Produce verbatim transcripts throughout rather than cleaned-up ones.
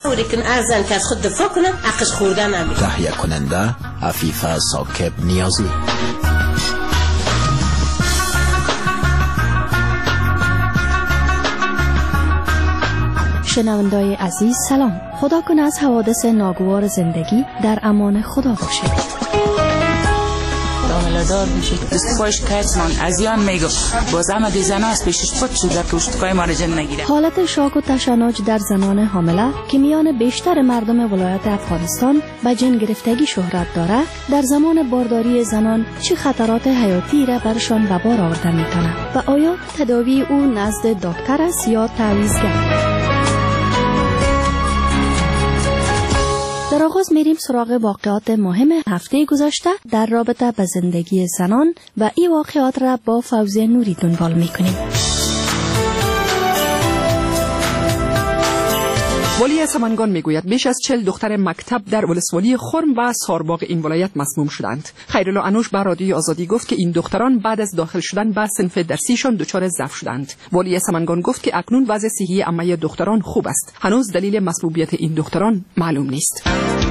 اوری کن ارزن که از خود دفاع کنه حقش خوردن نمیده. تهیه کننده عفیفه ثاقب نیازی. شنوندای عزیز سلام. خدا کنه از حوادث ناگوار زندگی در امان خدا باشید. دار بشید دستگاهش کتمان از یان میگو باز همه دی زناست پیشش خود شده که اشتگاه ما را جن نگیره. حالت شاک و تشنج در زنان حامله که میان بیشتر مردم ولایت افغانستان به جن گرفتگی شهرت داره، در زمان بارداری زنان چه خطرات حیاتی را برشان به بار آورده میتونه و آیا تداوی او نزد دکتر است یا تعویضگر؟ در آغاز میریم سراغ واقعات مهم هفته گذشته در رابطه با زندگی زنان و این واقعات را با فوزیه نوری دنبال میکنیم. والی سمنگان میگوید بیش از چهل دختر مکتب در ولسوالی خرم و سارباغ این ولایت مسموم شدند. خیرالله انوش به رادیوی آزادی گفت که این دختران بعد از داخل شدن به صنف درسیشان دچار ضعف شدند. والی سمنگان گفت که اکنون وضع صحی عامه دختران خوب است. هنوز دلیل مسمومیت این دختران معلوم نیست.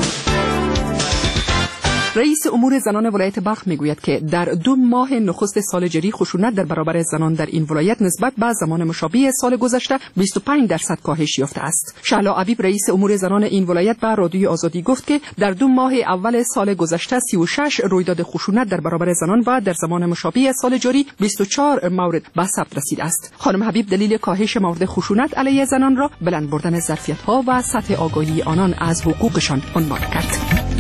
رئیس امور زنان ولایت بلخ میگوید که در دو ماه نخست سال جاری خشونت در برابر زنان در این ولایت نسبت به زمان مشابه سال گذشته بیست و پنج درصد کاهش یافته است. شعلا عبیب رئیس امور زنان این ولایت به رادیوی آزادی گفت که در دو ماه اول سال گذشته سی و شش رویداد خشونت در برابر زنان و در زمان مشابه سال جاری بیست و چهار مورد به ثبت رسیده است. خانم حبیب دلیل کاهش مورد خشونت علیه زنان را بلند بردن ظرفیت‌ها و سطح آگاهی آنان از حقوقشان عنوان کرد.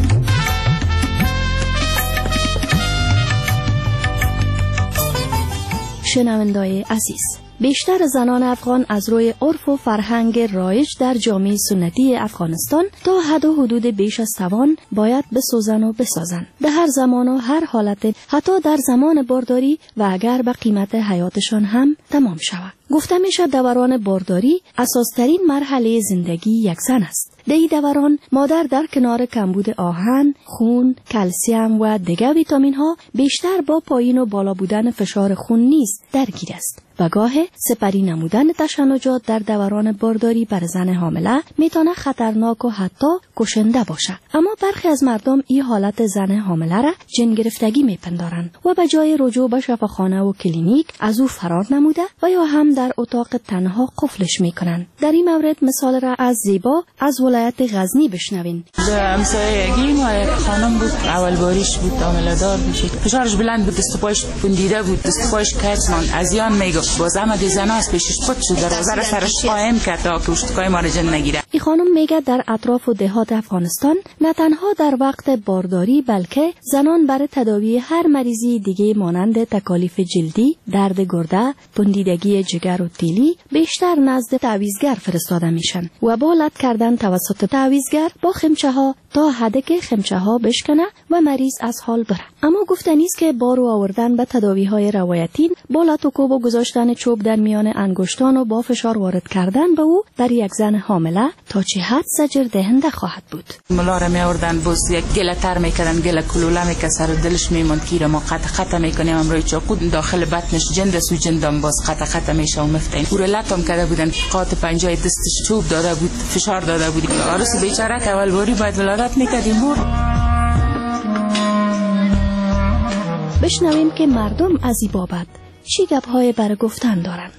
شنوندای عزیز، بیشتر زنان افغان از روی عرف و فرهنگ رایج در جامعه سنتی افغانستان تا حد و حدود بیش از توان باید بسوزن و بسازن در هر زمان و هر حالت، حتی در زمان بارداری و اگر به قیمت حیاتشان هم تمام شود. گفته میشه دوران بارداری اساسترین مرحله زندگی یک زن است. در این دوران مادر در کنار کمبود آهن، خون، کلسیم و دیگر ویتامین ها بیشتر با پایین و بالا بودن فشار خون نیز درگیر است و گاه سپری نمودن تشنجات در دوران بارداری بر زن حامله میتونه خطرناک و حتی کشنده باشه. اما برخی از مردم این حالت زن حامله را جن گرفتگی میپندارند و به جای رجوع به شفاخانه و کلینیک از او فرار نموده و یا هم در اتاق تنها قفلش میکنند. در این مورد مثال را از زیبا از ولایت غزنی بشنوین. همسایگی ما یک خانم بود، اول باریش بود، عامله دار بود، فشارش بلند بود، دست و پاش بندیده بود، دست و پاش کتمان از یان میگفت باز همه دی زناست پیشش خود شده را سرش قایم کرد تا که اشتگاه ما را جن نگیره. این خانم میگه در اطراف و دهات افغانستان نه تنها در وقت بارداری بلکه زنان برای تداوی هر مریضی دیگه مانند تکالیف جلدی، درد گرده، بندیدگی جگر و تیلی بیشتر نزد تعویضگر فرستاده میشن و با لط کردن توسط تعویضگر با خمچه ها تا حدی که خمچه ها بشکنه و مریض از حال بره. اما گفته نیست که بارو آوردن به تداوی های روایتی با لط و کوب و گذاشتن چوب در میان انگشتان و با فشار وارد کردن به او در یک زن حامله تا چه حد زجر دهنده خواهد بود. ملا را می آوردن باز یک گله تر میکردن، گله کلوله میکسر و دلش میموند که ما قطع قطع میکنیم امروی چاقو داخل بطنش جند سو جندم باز قطع قطع میشه و مفتین او را لطم کرده بودن، قاط پنجای دستش چوب داده بود، فشار داده بود. عروس بیچاره که اول باری باید ولادت میکردیم. بشنویم که مردم از این بابت چی گپ‌های برای گفتن دارن.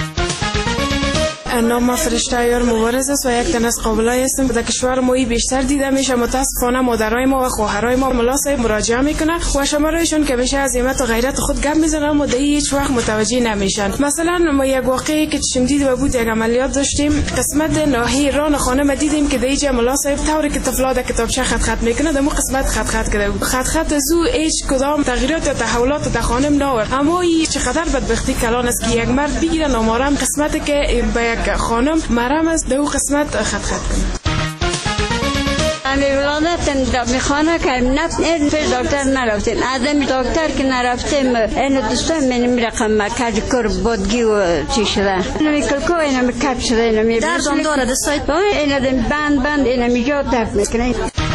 نام فرشته یار مبارز است و یک تن از قابلای هستم. در کشور ما بیشتر دیده میشه. متاسفانه مادرای ما و خواهرای ما ملا صاحب مراجعه میکنن و شمارایشون که میشه از عظمت و غیرت خود گپ میزنن اما در هیچ وقت متوجه نمیشن. مثلا ما یک واقعی که چشم دید و بود، یک عملیات داشتیم قسمت ناحیه ران خانم دیدیم که دیجا ملا صاحب طوری که طفلا در کتابچه خط خط میکنه در مو قسمت خط خط کرده بود. خط خط زو هیچ کدام تغییرات یا تحولات در خانم ناورد. اما این چقدر بدبختی کلان است که یک مرد بگیره نامارم قسمتی که به یک خانم مرام است دو قسمت خط خط کنه. امی ولادت دا میخوانه که نفت این پیش دکتر نرفتیم. آدمی دکتر که نرفتیم این دوستان منیم رقم کج کر بودگی و چی شده. نمی کلکو اینمی کپ شده اینمی درد داره دستایت این دم بند بند اینمی جا درد میکنه.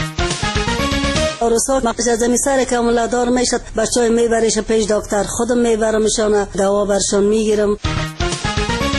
عروسا مقش از می سر که مولادار میشد بچهای میبریش پیش دکتر، خودم میبرمشان دوا برشان میگیرم.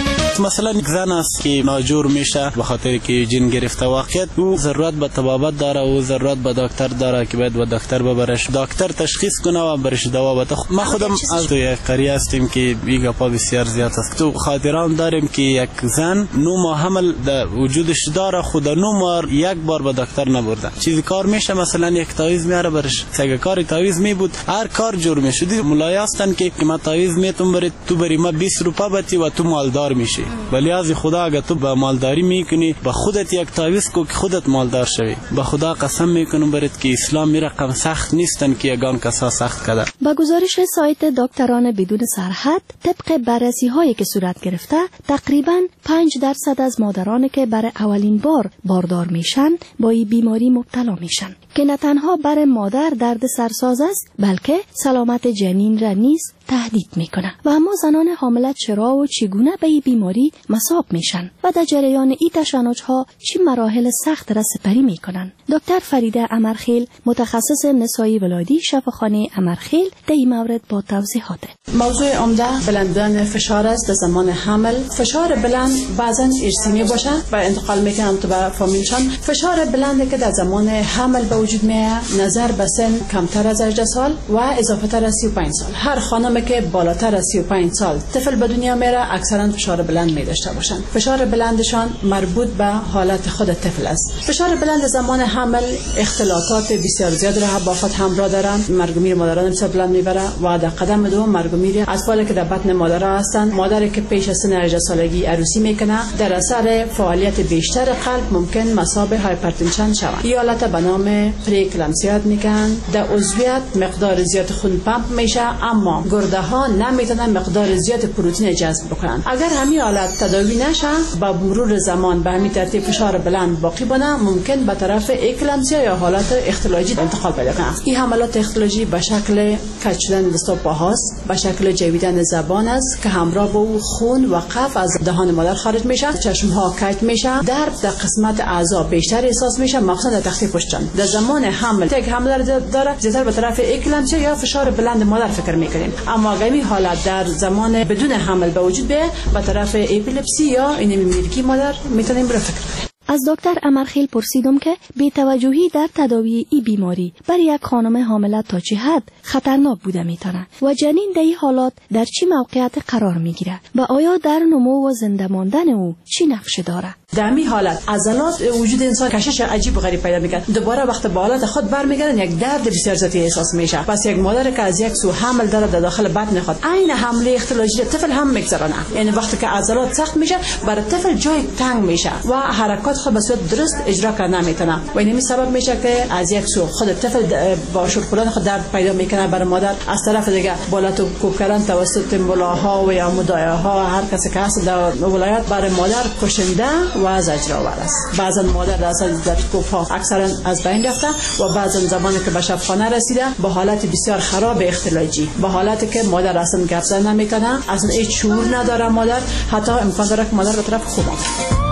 مثلا زن است که ناجور میشه به خاطر که جن گرفته واقعیت او ضرورت به طبابت داره و ضرورت به دکتر داره که باید به دکتر ببرش، دکتر تشخیص کنه و برش دوا بده. ما خودم از توی قریه هستیم که بیگا پا بسیار زیاد است. تو خاطران داریم که یک زن نو ماه حمل در وجودش داره، خود نو ماه یک بار به دکتر نبرده. چیزی کار میشه مثلا یک تعویض میاره برش، اگه کاری تعویض می بود هر کار جور میشد. مولای هستن که ما تعویض میتون برید تو بری ما بیست روپا بتی و تو مالدار میشی. ولی از خدا اگه تو به مالداری میکنی به خودت یک تعویض کو که خودت مالدار شوی. به خدا قسم میکنم برید که اسلام می رقم سخت نیستن که یگان کسا سخت کرده. با گزارش سایت دکتران بدون سرحد، طبق بررسی هایی که صورت گرفته، تقریباً پنج درصد از مادرانی که برای اولین بار باردار میشن با این بیماری مبتلا میشن که نه تنها برای مادر درد سرساز است بلکه سلامت جنین را نیز تهدید میکنه. و اما زنان حامله چرا و چگونه به این بیماری مصاب میشن و در جریان این تشنج ها چه مراحل سخت را سپری میکنن؟ دکتر فریده امرخیل، متخصص نسایی ولادی شفاخانه امرخیل، در این مورد با توضیحات. موضوع عمده بلندان فشار است در زمان حمل. فشار بلند بعضا ارثی می باشه و انتقال میکنن تو به فامیلشان. فشار بلند که در زمان حمل به وجود میاد نظر به سن کمتر از هجده سال و اضافه تر از سی و پنج سال. هر خانمی که بالاتر از سی و پنج سال طفل به دنیا میره اکثرا فشار بلند می داشته باشن. فشار بلندشان مربوط به حالت خود طفل است. فشار بلند زمان حمل اختلاطات بسیار زیاد را با خود همراه دارند. مرگ و میر مادران بسیار بلند میبره و در قدم دوم مرگ و میر اطفالی که در بطن مادر هستند. مادری که پیش از سن هجده سالگی عروسی میکنه در اثر فعالیت بیشتر قلب ممکن مصاب هایپرتنشن شود. این حالت به نام پریکلامسیا میگن. در عضویت مقدار زیاد خون پمپ میشه اما گرده ها نمیتونن مقدار زیاد پروتئین جذب بکنن. اگر همین حالت تداوی نشه با مرور زمان به همین ترتیب فشار بلند باقی بمونه ممکن به طرف اکلامسیا یا حالت اختلاجی انتقال پیدا کنه. این حملات اختلاجی به شکل کج شدن دست و پاهاست، به شکل جویدن زبان است که همراه با او خون و قف از دهان مادر خارج میشه، چشم ها کج میشه، درد در قسمت اعضا بیشتر احساس میشه مخصوصا در تخته پشتن. در زمان حمل یک حمل داره زیاتر به طرف اکلامسیا یا فشار بلند مادر فکر میکنیم. اما اگر این حالت در زمان بدون حمل به وجود بیاد به طرف اپیلپسی یا اینمیرگی مادر میتونیم برای فکر کنیم. از دکتر امرخیل پرسیدم که بی‌توجهی در تداوی این بیماری برای یک خانم حامله تا چه حد خطرناک بوده میتونه و جنین در این حالات در چه موقعیت قرار میگیره و آیا در نمو و زنده ماندن او چی نقش داره؟ در این حالت عضلات وجود انسان کشش عجیب و غریب پیدا میکنه. دوباره وقت به حالت خود برمیگردن یک درد بسیار زیادی احساس میشه. پس یک مادر که از یک سو حمل داره در داخل بطن خود عین حمله اختلاجی طفل هم میگذرونه. یعنی وقتی که عضلات سخت میشه برای طفل جای تنگ میشه و حرکات خود به صورت درست اجرا کردن نمیتونه و این سبب میشه که از یک سو خود طفل با شورخوردن خود درد پیدا میکنه برای مادر، از طرف دیگه بالا تو کوب کردن توسط مولاها و یا مدایاها هر کسی که هست در ولایت برای مادر کشنده و زجرآور است. بعضا مادر در اثر در کوب ها اکثرا از بین رفته و بعضا زمانی که به شفاخانه رسیده با حالت بسیار خراب اختلاجی، با حالتی که مادر اصلا گپ زدن نمیکنه، اصلا هیچ شعور نداره مادر، حتی امکان داره که مادر به طرف خوب آمده.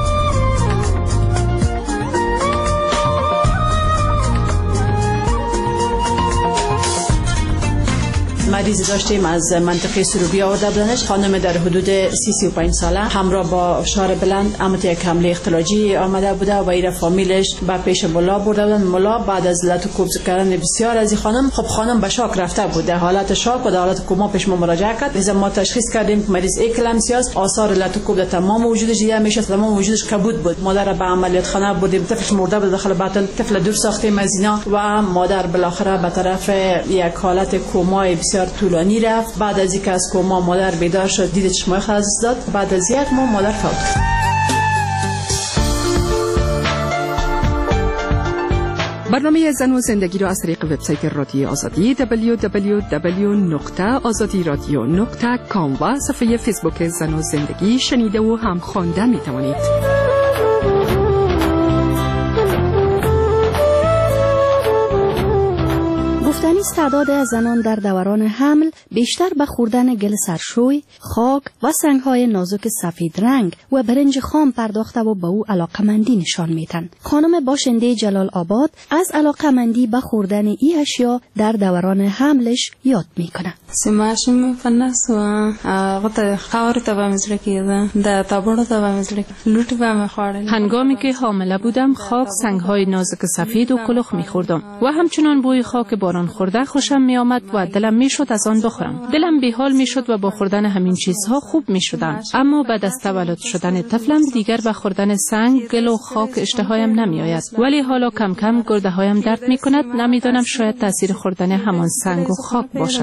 مریضی داشتیم از منطقه سروبی آورده بودنش. خانم در حدود سی سی و پنج ساله همراه با فشار بلند اما یک حمله اختلاجی آمده بوده و ایره فامیلش با پیش ملا برده بودن. ملا بعد از لتو کوبز کردن بسیار از این خانم خب خانم به شاک رفته بود، در حالت شاک و در حالت کما پیش ما مراجعه کرد. از ما تشخیص کردیم که مریض اکلامسیا است. آثار لتو کوب در تمام وجودش دیده میشه، تمام وجودش کبود بود. مادر به عملیات خانه بردیم، طفلش مرده بود داخل بطن، طفل دور ساختیم از اینا و مادر بالاخره به طرف یک حالت کمای بسیار طولانی رفت. بعد از اینکه از کما مادر بیدار شد دید چشمای خود از داد. بعد از یک ماه مادر فوت کرد. برنامه زن و زندگی را از طریق وبسایت رادیو آزادی دبلیو دبلیو دبلیو نقطه آزادی رادیو نقطه کام و صفحه فیسبوک زن و زندگی شنیده و هم خوانده می توانید. گفتنی نیز تعداد از زنان در دوران حمل بیشتر به خوردن گل سرشوی، خاک و سنگ‌های نازک سفید رنگ و برنج خام پرداخته و به او علاقمندی نشان میدن. خانم باشنده جلال آباد از علاقمندی به خوردن این اشیا در دوران حملش یاد میکنه. سماشم فناس و غت خاور تبا مزرکیه ده تابلو تبا مزرک لوت با مخوردن. هنگامی که حامله بودم خاک سنگ‌های نازک سفید و کلوخ می‌خوردم و همچنان بوی خاک باران خورده خوشم می‌آمد و دلم می‌شد از آن بخورم. دلم بی‌حال می‌شد و با خوردن همین چیزها خوب می‌شدم. اما بعد از تولد شدن طفلم دیگر به خوردن سنگ، گل و خاک اشتهایم نمی‌آید. ولی حالا کم کم گرده‌هایم درد می‌کند. نمی‌دانم شاید تاثیر خوردن همان سنگ و خاک باشد.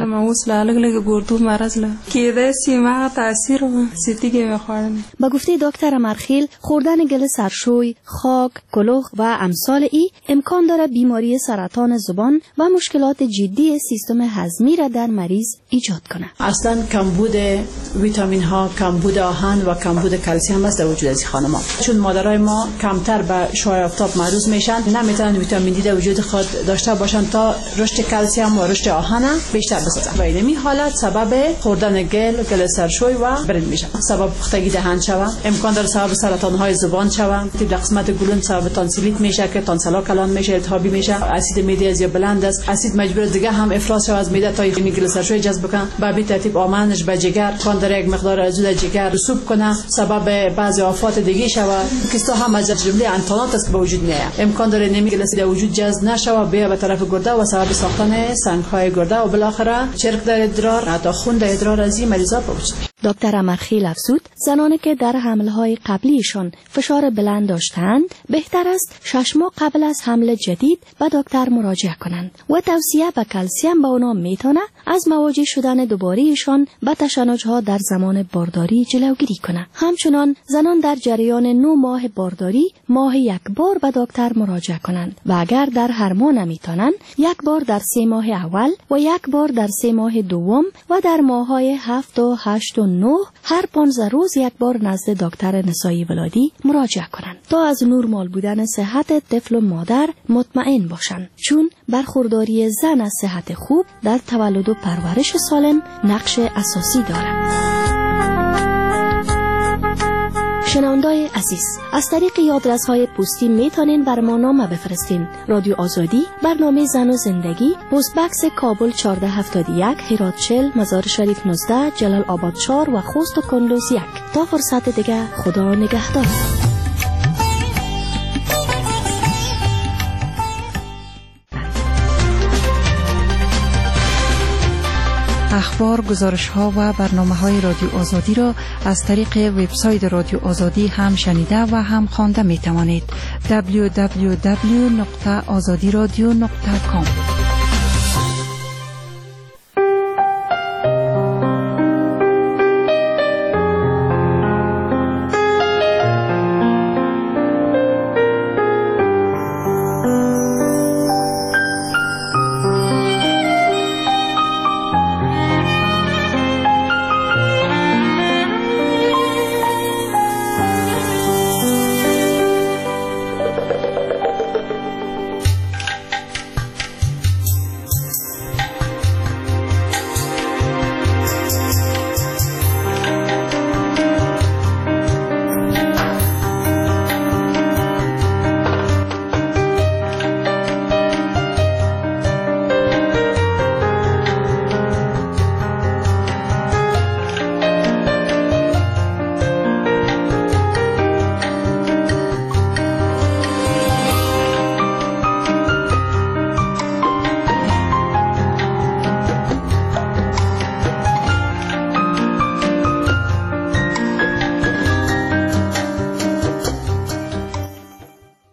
با گفته دکتر امرخیل، خوردن گل سرشوی، خاک، کلوخ و امثال ای امکان داره بیماری سرطان زبان و مشکلات جدی سیستم هضمی را در مریض ایجاد کنه. اصلا کمبود ویتامین ها، کمبود آهن و کمبود کلسیم است در وجود از خانم‌ها. چون مادرای ما کمتر به شعاع آفتاب معرض میشن، نمیتونن ویتامین دی در وجود خود داشته باشن تا رشد کلسیم و رشد آهن بیشتر بسازن. و این حالت سبب خوردن گل، گل سرشوی و برنج میشه. سبب پختگی دهان شوه، امکان داره سبب سرطان های زبان شوه. تیپ قسمت گلون سبب تانسیلیت میشه که تانسلا کلان میشه، التهابی میشه. اسید معده از یا بلند است، اسید مجبور دیگه هم افراز شوه از معده تا این گل سرشوی جذب کنه. با به ترتیب آمنش به جگر، کان داره یک مقدار از جگر رسوب کنه، سبب بعضی آفات دیگه شوه. کیستا هم از جمله انتانات است به وجود میاد. امکان داره نمی گل در وجود جذب نشوه، بیا به طرف گرده و سبب ساختن سنگ های گرده و بالاخره چرک در ادرار، حتی خون در ادرار از این مریضا به وجود میاد. دکتر امرخیل افزود زنانی که در حمل‌های قبلیشان فشار بلند داشتند بهتر است شش ماه قبل از حمل جدید به دکتر مراجعه کنند و توصیه به کلسیم به آنها میتونه از مواجه شدن دوباره‌شان به تشنج‌ها در زمان بارداری جلوگیری کنه. همچنان زنان در جریان نه ماه بارداری ماه یک بار به دکتر مراجعه کنند و اگر در هر ماه نمیتونن یک بار در سه ماه اول و یک بار در سه ماه دوم و در ماه‌های هفت و هشت و نه هر پانزده روز یک بار نزد دکتر نسایی ولادی مراجعه کنند تا از نرمال بودن صحت طفل و مادر مطمئن باشند، چون برخورداری زن از صحت خوب در تولد و پرورش سالم نقش اساسی دارد. شنوندای عزیز، از طریق یادرس‌های پستی میتونین بر ما نامه بفرستین. رادیو آزادی، برنامه زن و زندگی، پست باکس کابل چهارده هفتاد و یک، هرات چهل، مزار شریف نوزده، جلال آباد چهار و خوست و کندوز یک. تا فرصت دیگه، خدا نگهدار. اخبار، گزارش‌ها و برنامه‌های رادیو آزادی را از طریق وبسایت رادیو آزادی هم شنیده و هم خوانده می‌توانید. دبلیو دبلیو دبلیو دات آزادی رادیو دات کام